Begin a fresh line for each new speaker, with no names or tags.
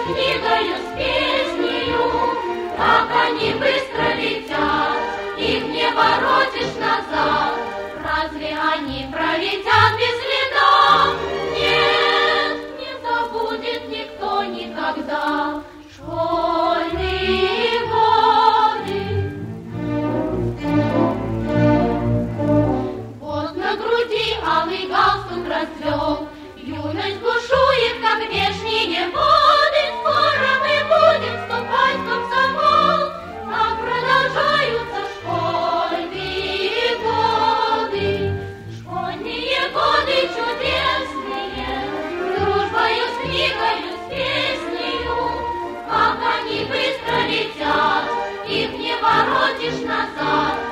книгою с песнею, как они быстро летят, их не воротишь назад. Разве они пролетят без следа? Нет, не забудет никто никогда школьные годы. Вот на груди алый галстук расцвел, юность бушует, как вешние воды. Скоро мы будем вступать в комсомол, а продолжаются школьные годы. Школьные годы чудесные, с дружбою, с книгою, с песнею. Как они быстро летят, их не воротишь назад.